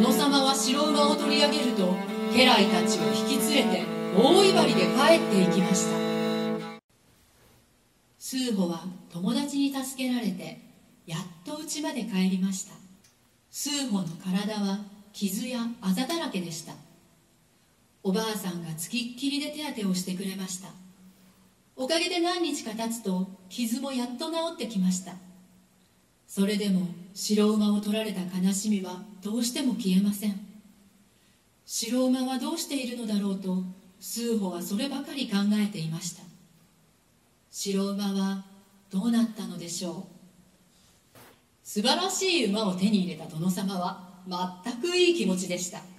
殿様は白馬を取り上げると家来たちを引き連れて大威張りで帰っていきました。スーホは友達に助けられてやっと家まで帰りました。スーホの体は傷やあざだらけでした。おばあさんがつきっきりで手当てをしてくれました。おかげで何日か経つと傷もやっと治ってきました。それでも白馬を取られた悲しみはどうしても消えません。白馬はどうしているのだろうとスーホはそればかり考えていました。白馬はどうなったのでしょう。素晴らしい馬を手に入れた殿様は全くいい気持ちでした。